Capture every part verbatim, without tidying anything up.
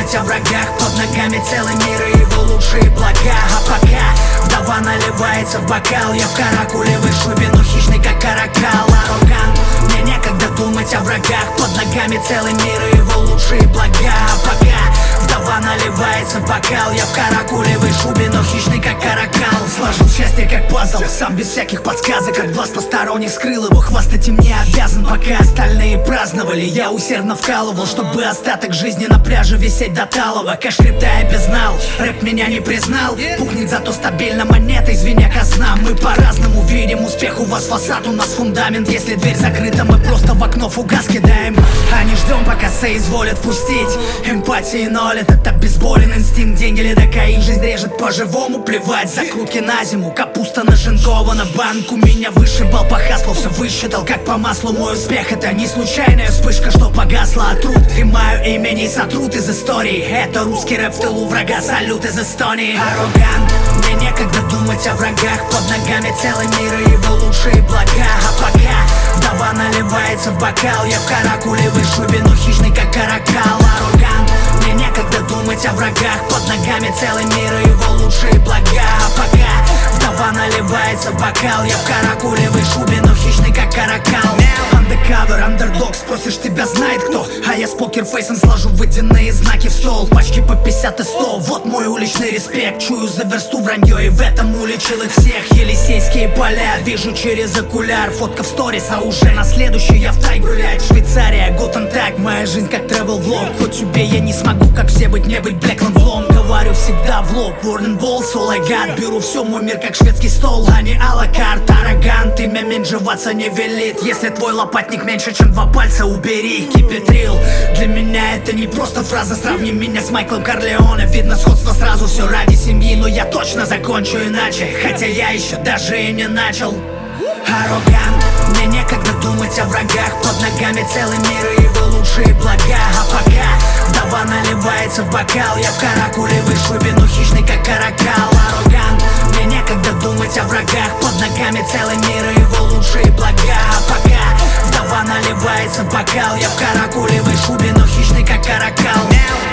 думать о врагах. Под ногами целый мир и его лучшие блага. А пока вдова наливается в бокал, я в каракулевой шубе, но хищный как каракал. Аррогант, мне некогда думать о врагах. Под ногами целый мир и его лучшие блага. А пока вдова наливается в бокал, я в каракулевой шубе, но хищный как каракал. Сложил счастье как пазл, сам без всяких подсказок. От глаз посторонних скрыл его, хвастать им не обязан. Пока остальные праздновали, я усердно вкалывал, чтобы остаток жизни на пляже висеть до талого. Кэш крипта я без знал, рэп меня не признал. Пухнет зато стабильно монетой, звеня казна. Мы по-разному видим успех, у вас фасад, у нас фундамент. Если дверь закрыта, мы просто в окно фугас кидаем, а не ждем, пока соизволят впустить. Эмпатии ноль, этот обезболен инстинкт. Деньги или докаин, жизнь режет по-живому. Плевать, закрутки на зиму, капуста нашинкована в банку. Меня вышибал по хаслу, все высчитал как по маслу. Мой успех это не случайная вспышка, что погасла от труд. И мое имя не сотрут из истории. Это русский рэп в тылу врага, салют из Эстонии. Аррогант, мне некогда думать о врагах. Под ногами целый мир и его лучшие блага. А пока вдова наливается в бокал, я в каракулевой шубе, но хищный как каракал. Аррогант, мне некогда думать о врагах. Под ногами целый мир и его лучшие блага. А пока вдова наливается в бокал, я в каракулевой шубе, но хищный как каракал. Андекавер, андердог, спросишь, тебя знает кто? А я с покерфейсом сложу водяные знаки в стол. Пачки по пятьдесят и сто, вот мой уличный респект. Чую за версту вранье и в этом уличил их всех. Елисейские поля, вижу через окуляр. Фотка в сторис, а уже на следующий я в тай гулять. Швейцария, Готен так, моя жизнь как travel влог. Хоть убей, я не смогу, как все быть, не быть Блэкленд влом. Говорю всегда в лоб, Warning Balls, all I got. Беру все, мой мир как шведский стол, а не алакарт. Аррогант, имя меньшеваться не велит. Если твой лопатник меньше, чем два пальца, убери. Keep it real. Для меня это не просто фраза. Сравни меня с Майклом Корлеоне. Видно сходство сразу, все ради семьи. Но я точно закончу иначе, хотя я еще даже и не начал. Аррогант, мне некогда думать о врагах. Под ногами целый мир и его лучшие блага. А пока вдова наливается в бокал, я в каракулевой шубе, но хищный как каракал. Аррогант, мне некогда думать о врагах. Под ногами целый мир и его лучшие блага. А пока вдова наливается в бокал, я в каракулевой шубе, но хищный как каракал.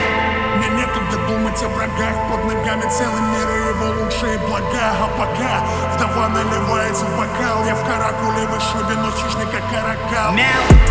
Мне некогда думать о врагах. Под ногами целый мир и его лучшие блага. А пока вдова наливается в бокал, я в каракулевой шубе, но хищный как каракал. Мяу.